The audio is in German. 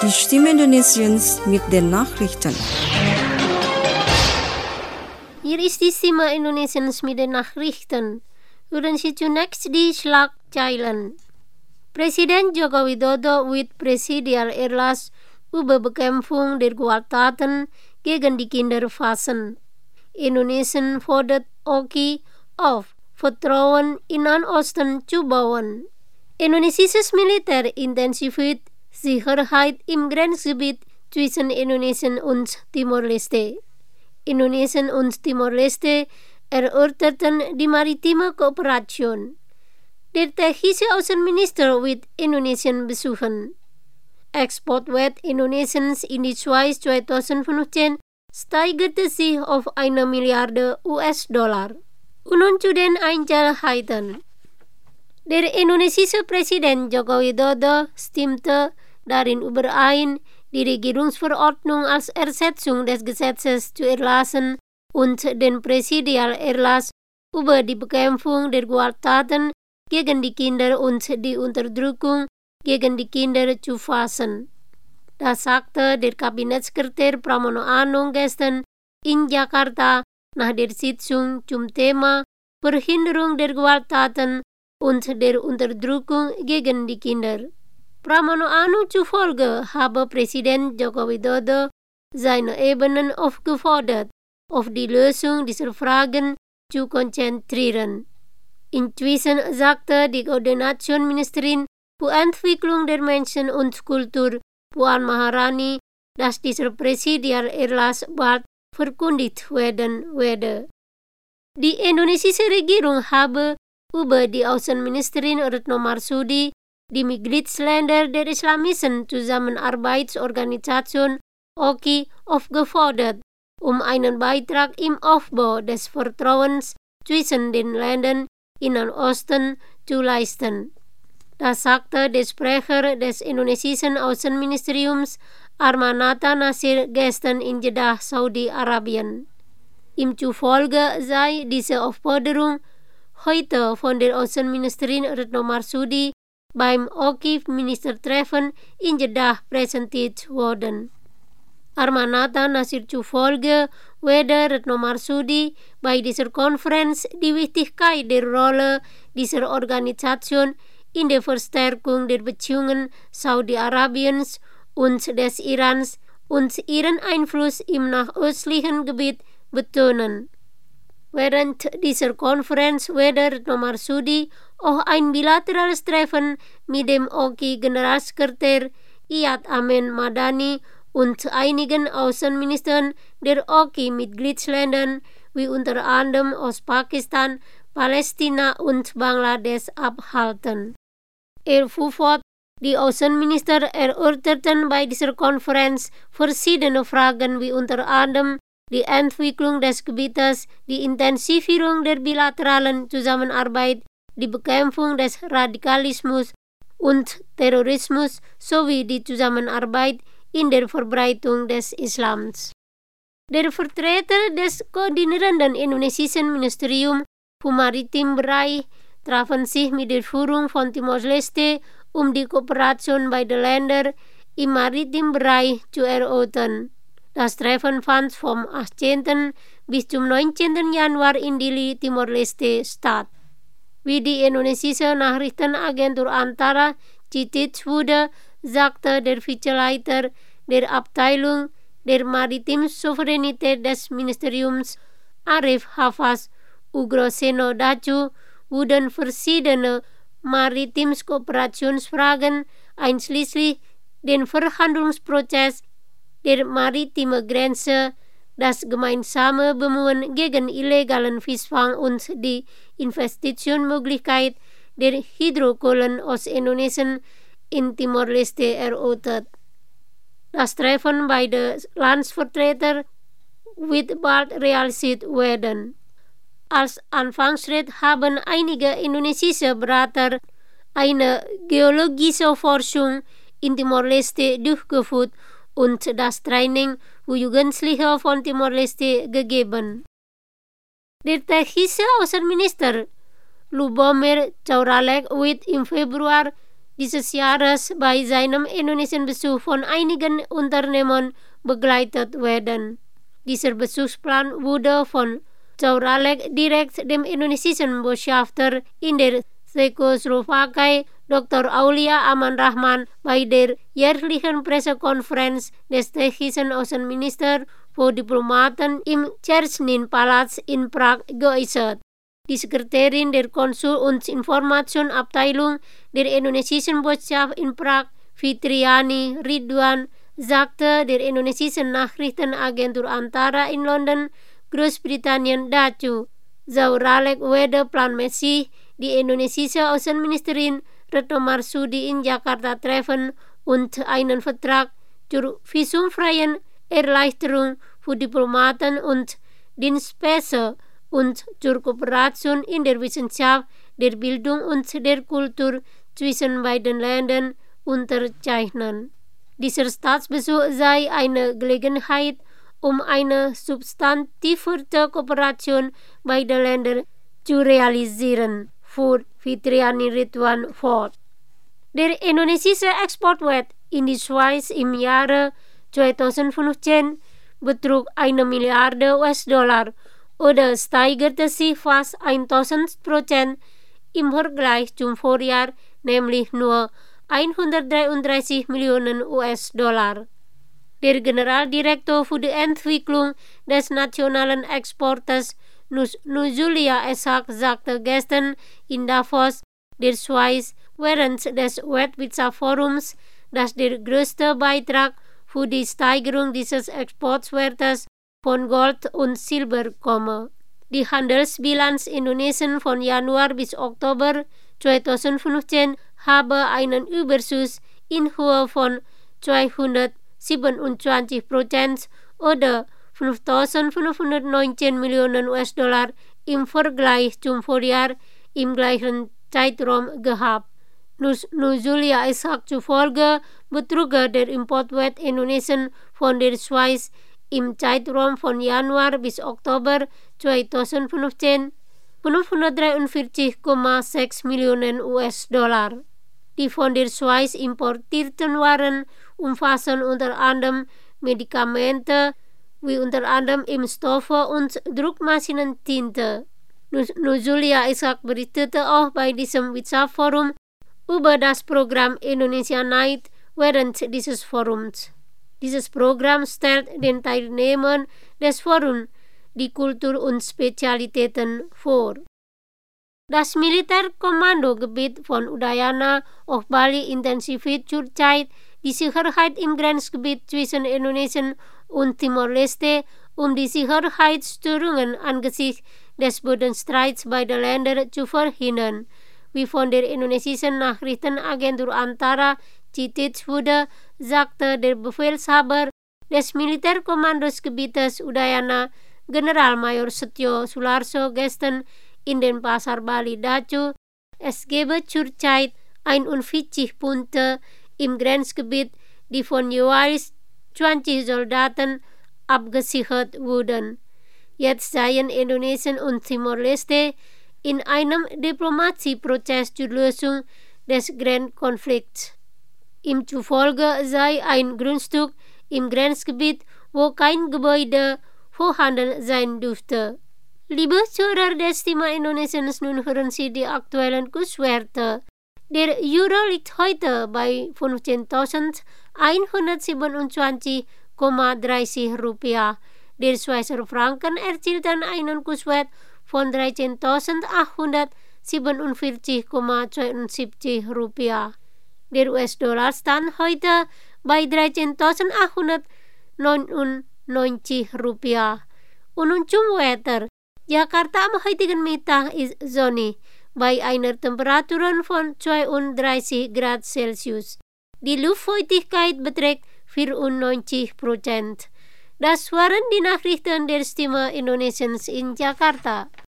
Die Stimme Indonesiens mit den Nachrichten. Hier ist die Stimme Indonesiens mit den Nachrichten. Hören Sie zunächst die Schlagzeilen. Presiden Joko Widodo with Presidial Erlass über Bekämpfung der Gewalttaten gegen die Kinderfassen. Indonesien fordert Oki auf, Vertrauen in Nahen Osten zu bauen. Indonesias Militär intensiviert Sicherheit im Grenzgebiet zwischen Indonesien und Timor-Leste. Indonesien und Timor-Leste erörterten die maritime Kooperation. Der tschechische Außenminister wird Indonesien besuchen. Exportwert Indonesiens in die Schweiz 2015 steigerte sich auf 1 Milliarde US-Dollar. Und nun zu den Einzelheiten. Der indonesische Präsident Joko Widodo stimmte darin überein, die Regierungsverordnung als Ersetzung des Gesetzes zu erlassen und den Präsidialerlass über die Bekämpfung der Gewalttaten gegen die Kinder und die Unterdrückung gegen die Kinder zu fassen. Das sagte der Kabinettssekretär Pramono Anung gestern in Jakarta nach der Sitzung zum Thema Verhinderung der Gewalttaten und der Unterdrückung gegen die Kinder. Pramono Anung zufolge habe Präsident Joko Widodo seine Ebenen aufgefordert, auf die Lösung dieser Fragen zu konzentrieren. Inzwischen sagte die Koordinationsministerin für Entwicklung der Menschen und Kultur, Puan Maharani, dass dieser Präsidialerlass bald verkündet werden werde. Die indonesische Regierung habe über die Außenministerin Retno Marsudi die Mitgliedsländer der Islamischen Zusammenarbeitsorganisation OKI aufgefordert, einen Beitrag im Aufbau des Vertrauens zwischen den Ländern im Nahen Osten zu leisten. Das sagte der Sprecher des indonesischen Außenministeriums Armanata Nasir gestern in Jeddah, Saudi-Arabien. Ihm zufolge sei diese Aufforderung heute von der Außenministerin Retno Marsudi beim OKI-Ministertreffen in Jeddah präsentiert worden. Armanata Nasir zufolge werde Retno Marsudi bei dieser Konferenz die Wichtigkeit der Rolle dieser Organisation in der Verstärkung der Beziehungen Saudi-Arabiens und des Irans und ihren Einfluss im nachöstlichen Gebiet betonen. Während dieser Konferenz werde Retno Marsudi auch ein bilaterales Treffen mit dem OKI-Generalsekretär Iyad Amin Madani und einigen Außenministern der OKI-Mitgliedsländern wie unter anderem aus Pakistan, Palästina und Bangladesch abhalten. Er fuhr fort, die Außenminister erörterten bei dieser Konferenz verschiedene Fragen wie unter anderem die Entwicklung des Gebietes, die Intensivierung der bilateralen Zusammenarbeit, die Bekämpfung des Radikalismus und Terrorismus sowie die Zusammenarbeit in der Verbreitung des Islams. Der Vertreter des koordinierenden indonesischen Ministerium für Maritimbereich trafen sich mit der Führung von Timor-Leste, die Kooperation beider Länder im Maritimbereich zu erörtern. Das Treffen fand vom 18. bis zum 19. Januar in Dili, Timor-Leste statt. Wie die indonesische Nachrichtenagentur Antara zitiert wurde, sagte der Vizeleiter der Abteilung der Maritim-Souveränität des Ministeriums Arif Hafaz Ugroseno dazu wurden verschiedene Maritim-Kooperationsfragen einschließlich den Verhandlungsprozess der maritimen Grenze, das gemeinsame Bemühen gegen illegalen Fischfang und die Investitionsmöglichkeit der Hydrokohlen aus Indonesien in Timor-Leste erörtert. Das Treffen beider Landsvertreter wird bald realisiert werden. Als Anfangsschritt haben einige indonesische Berater eine geologische Forschung in Timor-Leste durchgeführt und das Training für Jugendliche von Timor-Leste gegeben. Der tschechische Außenminister Lubomir Zaoralek wird im Februar dieses Jahres bei seinem indonesischen Besuch von einigen Unternehmen begleitet werden. Dieser Besuchsplan wurde von Zauralek direkt dem indonesischen Botschafter in der Tschechoslowakei Dr. Aulia Aman Rahman bei der jährlichen Pressekonferenz des tschechischen Außenministers für Diplomaten im Czernin-Palast in Prag geäußert. Die Sekretärin der Konsul- und Informationsabteilung der indonesischen Botschaft in Prag, Fitriani Ridwan, sagte der indonesischen Nachrichtenagentur Antara in London, Großbritannien dazu. Zauralek werde planmäßig die indonesische Außenministerin Retno Marsudi in Jakarta treffen und einen Vertrag zur visumfreien Erleichterung für Diplomaten und Dienstpässe und zur Kooperation in der Wissenschaft, der Bildung und der Kultur zwischen beiden Ländern unterzeichnen. Dieser Staatsbesuch sei eine Gelegenheit, um eine substantiverte Kooperation beider Länder zu realisieren, fuhr Fitriani Ridwan fort. Der indonesische Exportwert in die Schweiz im Jahre 2015 betrug 1 Milliarde US-Dollar oder steigerte sich fast 1000% im Vergleich zum Vorjahr, nämlich nur 133 Millionen US-Dollar. Der Generaldirektor für die Entwicklung des nationalen Exportes Nuzulia Ishak sagte gestern in Davos, der Schweiz, während des Weltwirtschaftsforums, dass der größte Beitrag für die Steigerung dieses Exportwertes von Gold und Silber komme. Die Handelsbilanz Indonesien von Januar bis Oktober 2015 habe einen Überschuss in Höhe von 227% oder 5.519 Millionen US-Dollar im Vergleich zum Vorjahr im gleichen Zeitraum gehabt. Nuzulia Ishak zufolge betrug der Importwert Indonesien von der Schweiz im Zeitraum von Januar bis Oktober 2015 543,6 Millionen US-Dollar. Die von der Schweiz importierten Waren umfassen unter anderem Medikamente, wie unter anderem Impfstoffe und Druckmaschinentinte. Nuzulia Ishak berichtete auch bei diesem Wirtschaftsforum über das Programm Indonesia Night während dieses Forums. Dieses Programm stellt den Teilnehmern des Forums die Kultur und Spezialitäten vor. Das Militärkommandogebiet von Udayana auf Bali intensiviert zurzeit die Sicherheit im Grenzgebiet zwischen Indonesien und Timor-Leste, um die Sicherheitsstörungen angesichts des Bodenstreits beider Länder zu verhindern. Wie von der indonesischen Nachrichtenagentur Antara zitiert wurde, sagte der Befehlshaber des Militärkommandosgebietes Udayana, Generalmajor Setio Sularso, gestern in den Pasar Bali dazu, es gebe zurzeit 41 Punkte im Grenzgebiet, die von jeweils 20 Soldaten abgesichert wurden. Jetzt seien Indonesien und Timor-Leste in einem Diplomatieprozess zur Lösung des Grenzkonflikts. Ihm zufolge sei ein Grundstück im Grenzgebiet, wo kein Gebäude vorhanden sein dürfte. Liebe Zuhörer des Thema Indonesiens, nun hören Sie die aktuellen Kurswerte. Der Euro liegt heute bei 15.127,30 Rupiah. Der Schweizer Franken erzielte einen Kurswert von 13.847,72 Rupiah. Der US-Dollar stand heute bei 13.899 Rupiah. Und nun zum Wetter. Jakarta am heutigen Mittag ist sonnig, bei einer Temperatur von 32 Grad Celsius. Die Luftfeuchtigkeit beträgt 94%. Das waren die Nachrichten der Stimme Indonesiens in Jakarta.